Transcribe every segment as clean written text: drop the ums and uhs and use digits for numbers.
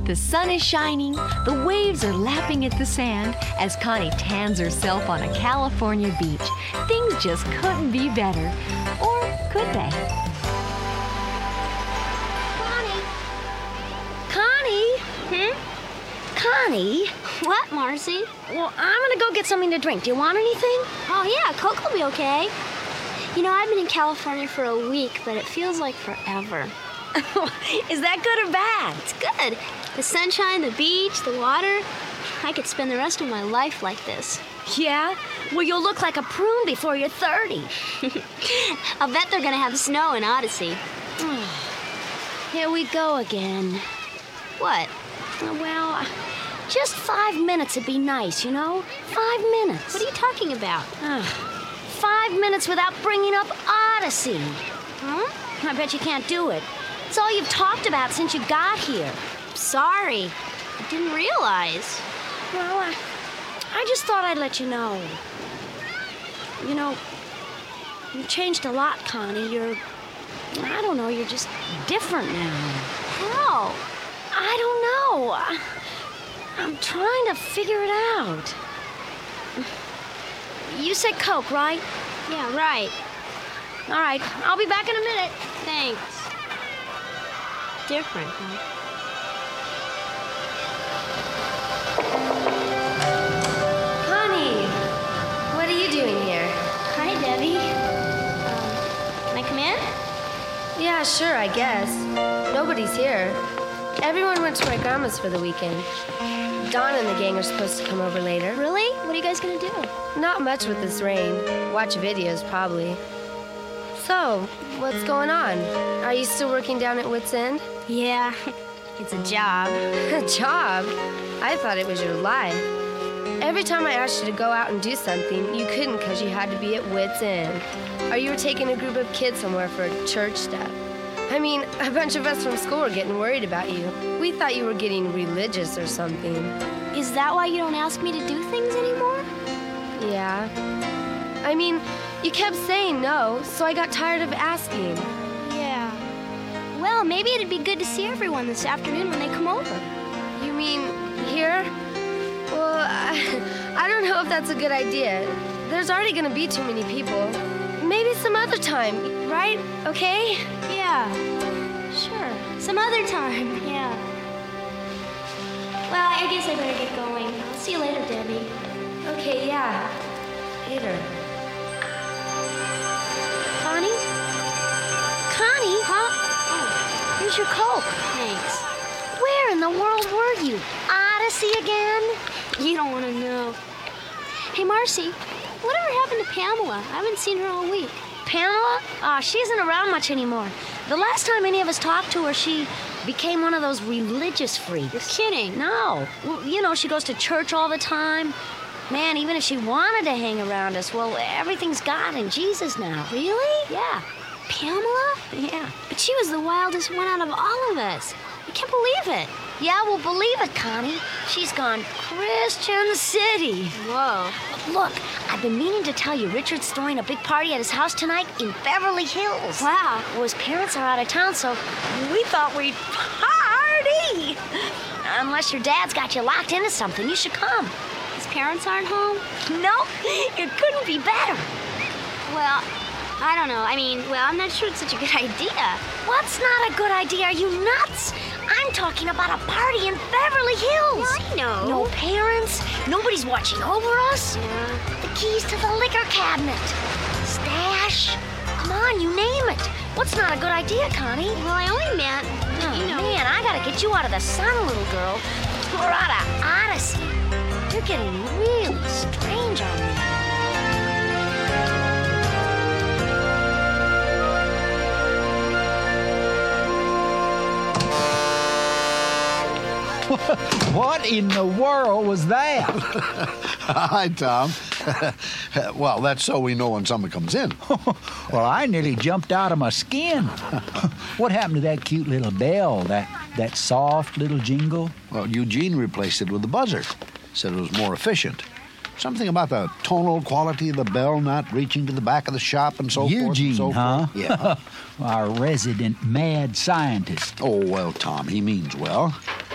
The sun is shining, the waves are lapping at the sand as Connie tans herself on a California beach. Things just couldn't be better. Or could they? Connie? Connie? What, Marcy? Well, I'm gonna go get something to drink. Do you want anything? Oh, yeah, Coke will be okay. You know, I've been in California for a week, but it feels like forever. Is that good or bad? It's good. The sunshine, the beach, the water. I could spend the rest of my life like this. Yeah? Well, you'll look like a prune before you're 30. I'll bet they're gonna have snow in Odyssey. Here we go again. What? Well, just 5 minutes would be nice, you know? 5 minutes. What are you talking about? 5 minutes without bringing up Odyssey. Huh? I bet you can't do it. It's all you've talked about since you got here. Sorry. I didn't realize. Well, I just thought I'd let you know. You know, you changed a lot, Connie. I don't know, you're just different now. How? I don't know. I'm trying to figure it out. You said Coke, right? Yeah, right. All right, I'll be back in a minute. Thanks. Different, huh? Connie, what are you doing here? Hi, Debbie. Can I come in? Yeah, sure, I guess. Nobody's here. Everyone went to my grandma's for the weekend. Dawn and the gang are supposed to come over later. Really? What are you guys gonna do? Not much with this rain. Watch videos, probably. So, what's going on? Are you still working down at Wits End? Yeah, it's a job. A job? I thought it was your life. Every time I asked you to go out and do something, you couldn't because you had to be at Wits End. Or you were taking a group of kids somewhere for church stuff. I mean, a bunch of us from school were getting worried about you. We thought you were getting religious or something. Is that why you don't ask me to do things anymore? Yeah. I mean, you kept saying no, so I got tired of asking. Yeah. Well, maybe it'd be good to see everyone this afternoon when they come over. You mean here? Well, I don't know if that's a good idea. There's already going to be too many people. Maybe some other time, right? Okay? Yeah. Sure. Some other time, yeah. Well, I guess I better get going. I'll see you later, Debbie. Okay, yeah. Later. Connie? Connie? Huh? Oh, Here's your Coke. thanks. Where in the world were you? Odyssey again? You don't want to know. Hey, Marcy, whatever happened to Pamela? I haven't seen her all week. Pamela? She isn't around much anymore. The last time any of us talked to her, she became one of those religious freaks. You're kidding. No. Well, you know, she goes to church all the time. Man, even if she wanted to hang around us, well, everything's God and Jesus now. Really? Yeah. Pamela? Yeah. But she was the wildest one out of all of us. I can't believe it. Yeah, well, believe it, Connie. She's gone Christian City. Whoa. Look, I've been meaning to tell you, Richard's throwing a big party at his house tonight in Beverly Hills. Wow. Well, his parents are out of town, so we thought we'd party. Unless your dad's got you locked into something, you should come. His parents aren't home? No, it couldn't be better. Well, I don't know. I mean, well, I'm not sure it's such a good idea. What's not a good idea? Are you nuts? I'm talking about a party in Beverly Hills. Yeah, I know. No parents. Nobody's watching over us. Yeah. The keys to the liquor cabinet. Stash. Come on, you name it. What's not a good idea, Connie? Well, I only meant, Oh, you know. man, I gotta get you out of the sun, little girl. We're out of Odyssey. You're getting really strange on me. What in the world was that? Hi, Tom. Well, that's so we know when someone comes in. Well, I nearly jumped out of my skin. What happened to that cute little bell, that soft little jingle? Well, Eugene replaced it with a buzzer. Said it was more efficient. Something about the tonal quality of the bell not reaching to the back of the shop and so forth. Eugene, and so huh? forth. Yeah. Our resident mad scientist. Oh, well, Tom, he means well.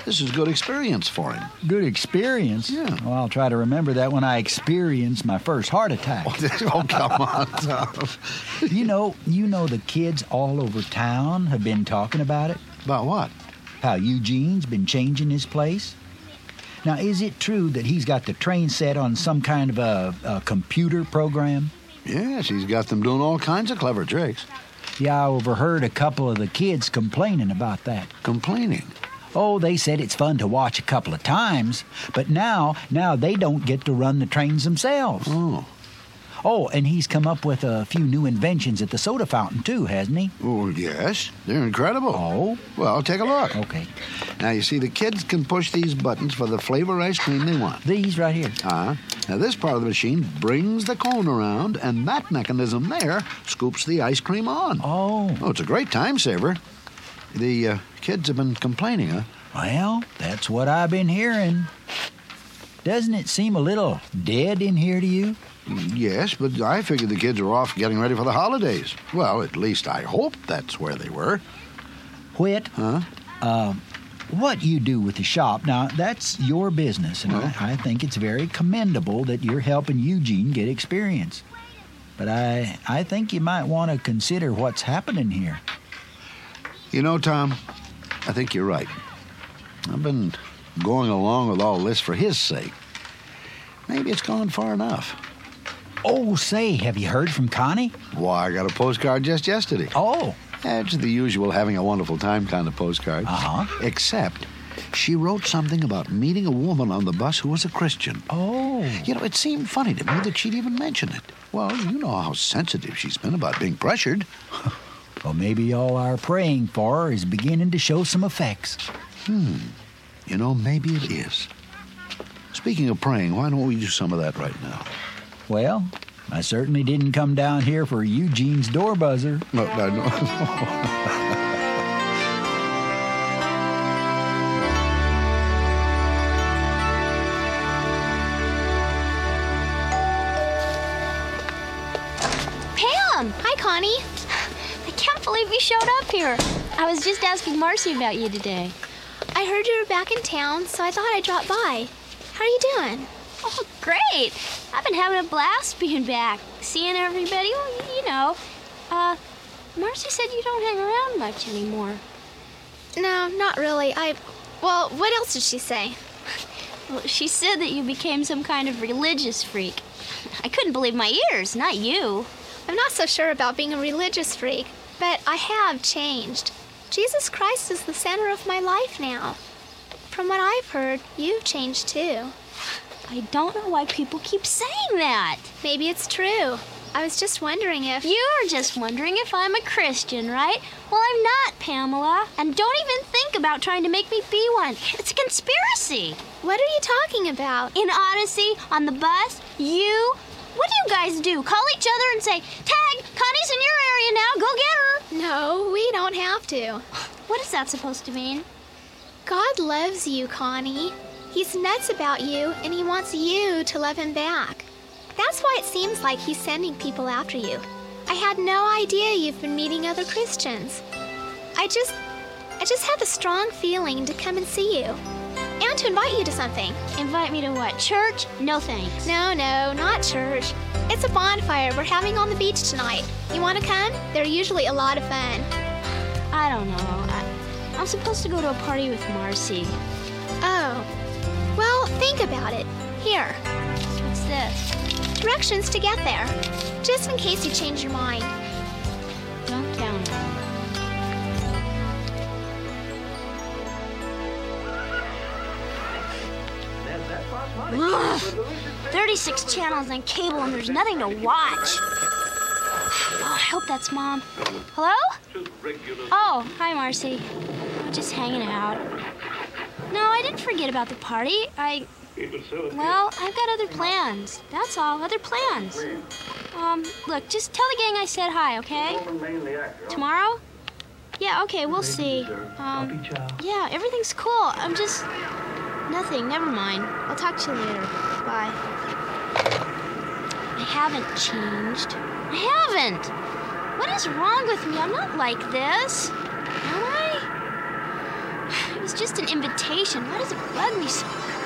This is good experience for him. Good experience? Yeah. Well, I'll try to remember that when I experience my first heart attack. Oh, come on, Tom. You know the kids all over town have been talking about it? About what? How Eugene's been changing his place? Now, is it true that he's got the train set on some kind of a computer program? Yes, he's got them doing all kinds of clever tricks. Yeah, I overheard a couple of the kids complaining about that. Complaining? Oh, they said it's fun to watch a couple of times, but now they don't get to run the trains themselves. Oh, and he's come up with a few new inventions at the soda fountain, too, hasn't he? Oh, yes. They're incredible. Oh? Well, take a look. Okay. Now, you see, the kids can push these buttons for the flavor ice cream they want. These right here. Now, this part of the machine brings the cone around, and that mechanism there scoops the ice cream on. Oh. Oh, it's a great time saver. The kids have been complaining, huh? Well, that's what I've been hearing. Doesn't it seem a little dead in here to you? Yes, but I figured the kids were off getting ready for the holidays. Well, at least I hope that's where they were. Whit? Huh? What you do with the shop, now, that's your business, and I think it's very commendable that you're helping Eugene get experience. But I think you might want to consider what's happening here. You know, Tom, I think you're right. I've been going along with all this for his sake. Maybe it's gone far enough. Oh, say, have you heard from Connie? Why, I got a postcard just yesterday. Oh. It's the usual having a wonderful time kind of postcard. Uh-huh. Except she wrote something about meeting a woman on the bus who was a Christian. Oh. You know, it seemed funny to me that she'd even mention it. Well, you know how sensitive she's been about being pressured. Well, maybe all our praying for her is beginning to show some effects. You know, maybe it is. Speaking of praying, why don't we do some of that right now? Well, I certainly didn't come down here for Eugene's door buzzer. No. Pam! Hi, Connie. I can't believe you showed up here. I was just asking Marcy about you today. I heard you were back in town, so I thought I'd drop by. How are you doing? Oh, great. I've been having a blast being back, seeing everybody. Well, you know. Marcy said you don't hang around much anymore. No, not really. Well, what else did she say? Well, she said that you became some kind of religious freak. I couldn't believe my ears, not you. I'm not so sure about being a religious freak, but I have changed. Jesus Christ is the center of my life now. From what I've heard, you've changed too. I don't know why people keep saying that. Maybe it's true. I was just wondering if... You're just wondering if I'm a Christian, right? Well, I'm not, Pamela. And don't even think about trying to make me be one. It's a conspiracy. What are you talking about? In Odyssey, on the bus, what do you guys do? Call each other and say, Tag, Connie's in your area now, go get her. No, we don't have to. What is that supposed to mean? God loves you, Connie. He's nuts about you, and he wants you to love him back. That's why it seems like he's sending people after you. I had no idea you've been meeting other Christians. I just had the strong feeling to come and see you. And to invite you to something. Invite me to what? Church? No thanks. No, not church. It's a bonfire we're having on the beach tonight. You want to come? They're usually a lot of fun. I don't know. I'm supposed to go to a party with Marcy. Oh. Well, think about it. Here. What's this? Directions to get there. Just in case you change your mind. Don't count on me. 36 channels on cable and there's nothing to watch. Oh, I hope that's Mom. Hello? Oh, hi, Marcy. I'm just hanging out. No, I didn't forget about the party. Well, I've got other plans. That's all, other plans. Look, just tell the gang I said hi, okay? Tomorrow? Yeah, okay, we'll see. Yeah, everything's cool. Nothing, never mind. I'll talk to you later. Bye. I haven't changed. I haven't! What is wrong with me? I'm not like this. Am I? It was It's just an invitation. Why does it bug me so much?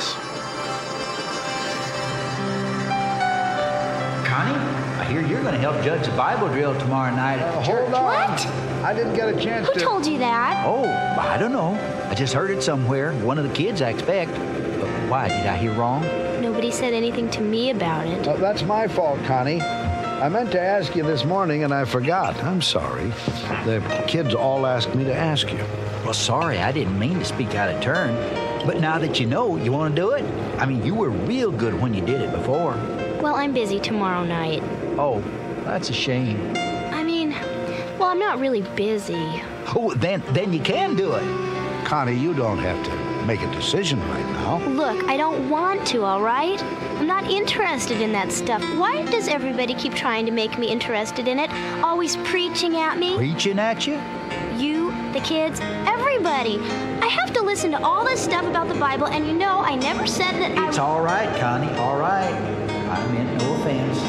Connie, I hear you're going to help judge the Bible drill tomorrow night at the church. Hold on. What? I didn't get a chance Who to... told you that? Oh, I don't know. I just heard it somewhere. One of the kids, I expect. But why? Did I hear wrong? Nobody said anything to me about it. That's my fault, Connie. I meant to ask you this morning, and I forgot. I'm sorry. The kids all asked me to ask you. Well, sorry, I didn't mean to speak out of turn. But now that you know, you want to do it? I mean, you were real good when you did it before. Well, I'm busy tomorrow night. Oh, that's a shame. I mean, well, I'm not really busy. Oh, then you can do it. Connie, you don't have to make a decision right now. Look, I don't want to, all right? I'm not interested in that stuff. Why does everybody keep trying to make me interested in it? Always preaching at me? Preaching at you? You, the kids, everybody. I have to listen to all this stuff about the Bible, and you know I never said that I... It's all right, Connie, all right. I meant no offense.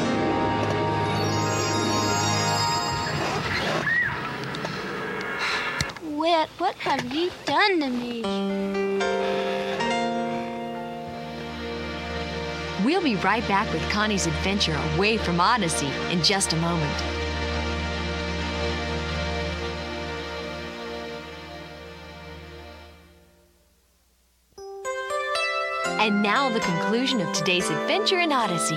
Whit, what have you done to me? We'll be right back with Connie's adventure away from Odyssey in just a moment. And now the conclusion of today's adventure in Odyssey.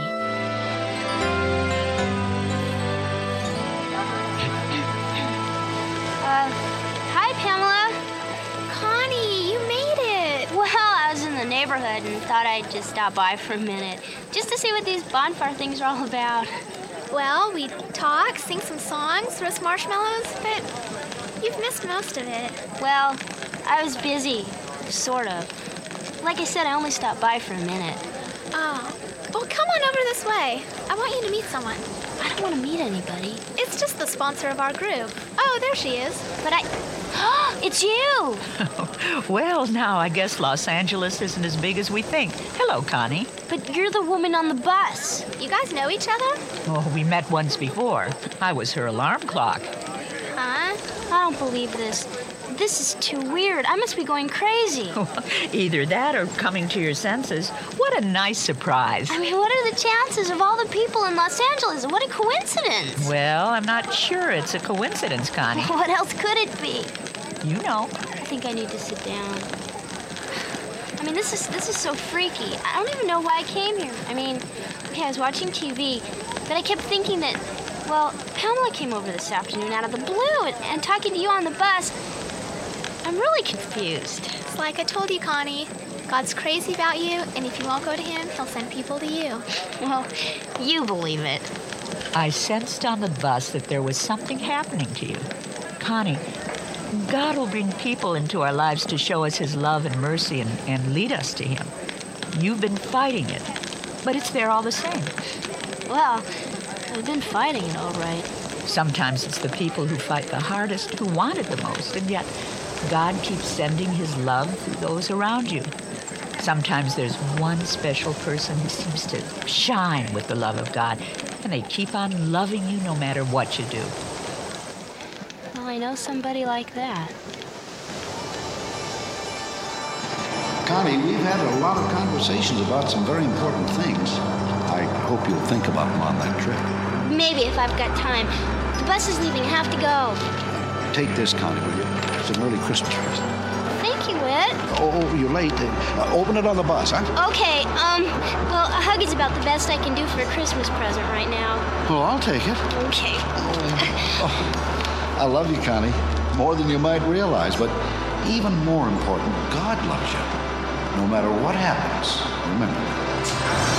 Hi, Pamela. Connie, you made it. Well, I was in the neighborhood and thought I'd just stop by for a minute, just to see what these bonfire things are all about. Well, we talk, sing some songs, roast marshmallows, but you've missed most of it. Well, I was busy, sort of. Like I said, I only stopped by for a minute. Oh. Well, come on over this way. I want you to meet someone. I don't want to meet anybody. It's just the sponsor of our group. Oh, there she is. But it's you! Well, now I guess Los Angeles isn't as big as we think. Hello, Connie. But you're the woman on the bus. You guys know each other? Oh, we met once before. I was her alarm clock. Huh? I don't believe this. This is too weird. I must be going crazy. Either that or coming to your senses. What a nice surprise. I mean, what are the chances of all the people in Los Angeles? What a coincidence. Well, I'm not sure it's a coincidence, Connie. What else could it be? You know. I think I need to sit down. I mean, this is so freaky. I don't even know why I came here. I mean, okay, I was watching TV, but I kept thinking that, well, Pamela came over this afternoon out of the blue and talking to you on the bus. I'm really confused. It's like I told you, Connie. God's crazy about you, and if you won't go to him, he'll send people to you. Well, you believe it. I sensed on the bus that there was something happening to you. Connie, God will bring people into our lives to show us his love and mercy and lead us to him. You've been fighting it, but it's there all the same. Well, I've been fighting it all right. Sometimes it's the people who fight the hardest who want it the most, and yet God keeps sending his love through those around you. Sometimes there's one special person who seems to shine with the love of God, and they keep on loving you no matter what you do. Well, I know somebody like that. Connie, we've had a lot of conversations about some very important things. I hope you'll think about them on that trip. Maybe if I've got time. The bus is leaving. I have to go. Take this, Connie, will you? It's an early Christmas present. Thank you, Whit. Oh, you're late. Open it on the bus, huh? Okay, well, a hug is about the best I can do for a Christmas present right now. Well, I'll take it. Okay. I love you, Connie, more than you might realize, but even more important, God loves you. No matter what happens, remember that.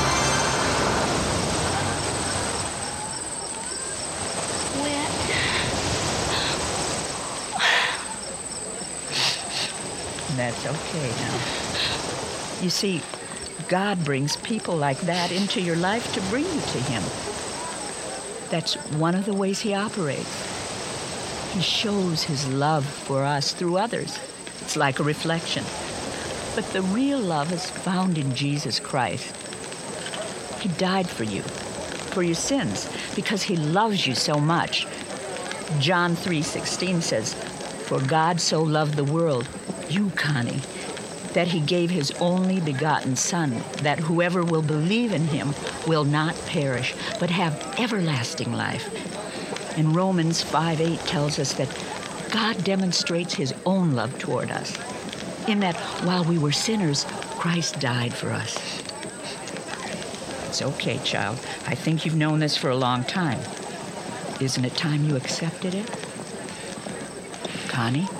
That's okay now. You see, God brings people like that into your life to bring you to him. That's one of the ways he operates. He shows his love for us through others. It's like a reflection. But the real love is found in Jesus Christ. He died for you, for your sins, because he loves you so much. John 3:16 says, "For God so loved the world, you, Connie, that he gave his only begotten Son, that whoever will believe in him will not perish, but have everlasting life. And Romans 5:8 tells us that God demonstrates his own love toward us, in that while we were sinners, Christ died for us. It's okay, child. I think you've known this for a long time. Isn't it time you accepted it? Connie?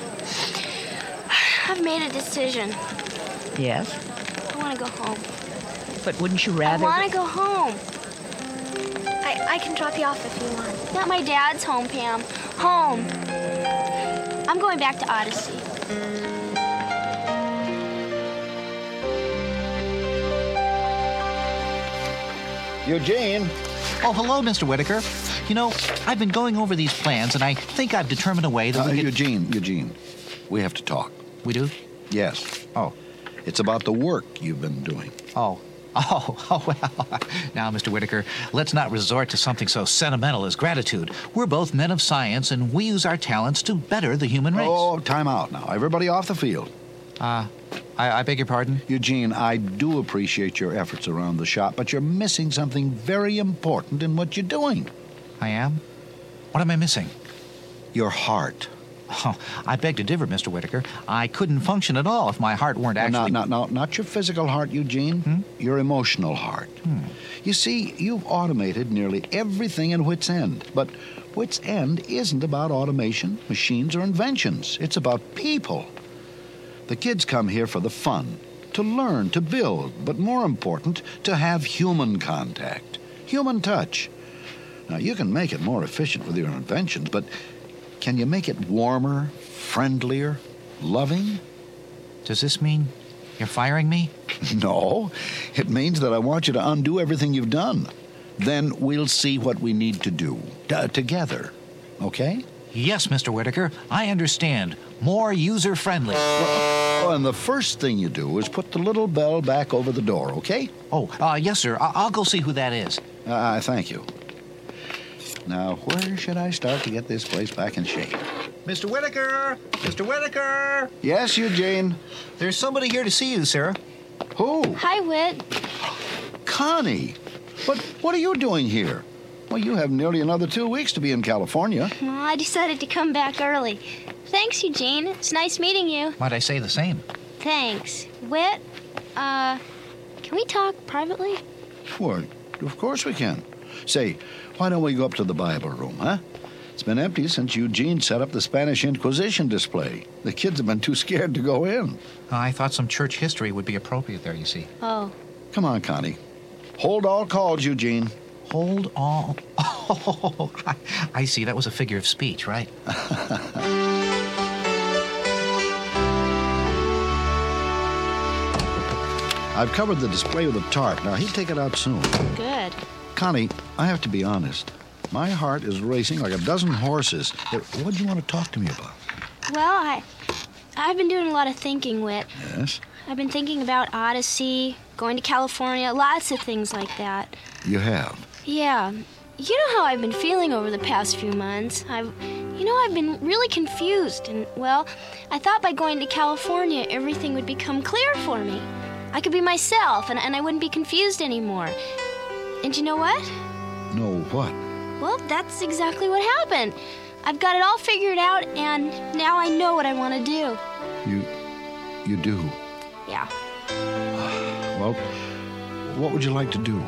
I've made a decision. Yes? I want to go home. But wouldn't you rather... I want to go home. I can drop you off if you want. Not my dad's home, Pam. Home. I'm going back to Odyssey. Eugene. Oh, hello, Mr. Whitaker. You know, I've been going over these plans, and I think I've determined a way that we can... Eugene, we have to talk. We do? Yes. Oh. It's about the work you've been doing. Oh, well. Now, Mr. Whitaker, let's not resort to something so sentimental as gratitude. We're both men of science, and we use our talents to better the human race. Oh, time out now. Everybody off the field. I beg your pardon? Eugene, I do appreciate your efforts around the shop, but you're missing something very important in what you're doing. I am? What am I missing? Your heart. Oh, I beg to differ, Mr. Whitaker. I couldn't function at all if my heart weren't actually... Not your physical heart, Eugene. Your emotional heart. You see, you've automated nearly everything in Whit's End. But Whit's End isn't about automation, machines, or inventions. It's about people. The kids come here for the fun, to learn, to build, but more important, to have human contact, human touch. Now, you can make it more efficient with your inventions, but can you make it warmer, friendlier, loving? Does this mean you're firing me? No, it means that I want you to undo everything you've done. Then we'll see what we need to do together, okay? Yes, Mr. Whitaker, I understand. More user-friendly. Oh, and the first thing you do is put the little bell back over the door, okay? Oh, yes, sir. I'll go see who that is. Thank you. Now, where should I start to get this place back in shape? Mr. Whitaker! Mr. Whitaker! Yes, Eugene? There's somebody here to see you, Sarah. Who? Hi, Whit. Connie! But what are you doing here? Well, you have nearly another 2 weeks to be in California. Well, I decided to come back early. Thanks, Eugene. It's nice meeting you. Might I say the same? Thanks. Whit, can we talk privately? Well, of course we can. Say, why don't we go up to the Bible room, huh? It's been empty since Eugene set up the Spanish Inquisition display. The kids have been too scared to go in. I thought some church history would be appropriate there, you see. Oh. Come on, Connie. Hold all calls, Eugene. Hold all... Oh, I see. That was a figure of speech, right? I've covered the display with a tarp. Now, he'll take it out soon. Good. Connie, I have to be honest. My heart is racing like a dozen horses. What do you want to talk to me about? Well, I've been doing a lot of thinking, Whit. Yes? I've been thinking about Odyssey, going to California, lots of things like that. You have? Yeah. You know how I've been feeling over the past few months. I've been really confused. And, well, I thought by going to California, everything would become clear for me. I could be myself, and I wouldn't be confused anymore. And you know what? No, what? Well, that's exactly what happened. I've got it all figured out, and now I know what I want to do. You do? Yeah. Well, what would you like to do?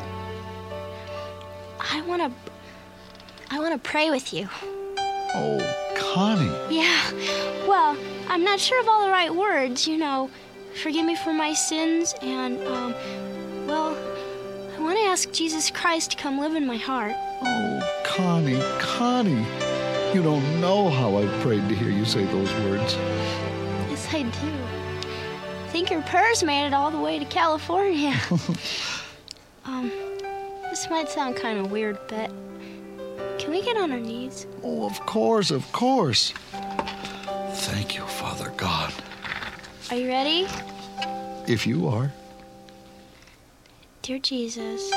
I want to pray with you. Oh, Connie. Yeah. Well, I'm not sure of all the right words, Forgive me for my sins, and, well, I want to ask Jesus Christ to come live in my heart. Oh, Connie. You don't know how I've prayed to hear you say those words. Yes, I do. I think your prayers made it all the way to California. This might sound kind of weird, but can we get on our knees? Oh, of course. Thank you, Father God. Are you ready? If you are. Dear Jesus,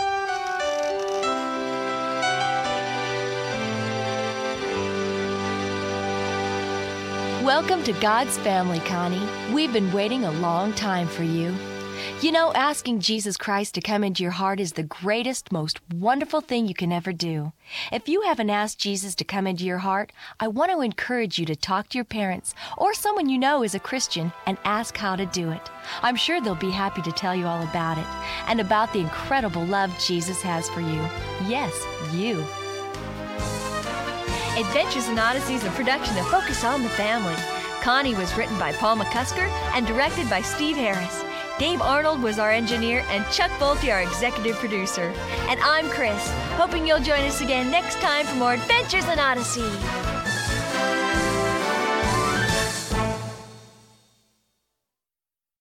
Welcome to God's family, Connie. We've been waiting a long time for you. You know, asking Jesus Christ to come into your heart is the greatest, most wonderful thing you can ever do. If you haven't asked Jesus to come into your heart, I want to encourage you to talk to your parents or someone you know is a Christian and ask how to do it. I'm sure they'll be happy to tell you all about it and about the incredible love Jesus has for you. Yes, you. Adventures in Odyssey is a production of Focus on the Family. Connie was written by Paul McCusker and directed by Steve Harris. Dave Arnold was our engineer and Chuck Bolte our executive producer. And I'm Chris, hoping you'll join us again next time for more Adventures in Odyssey.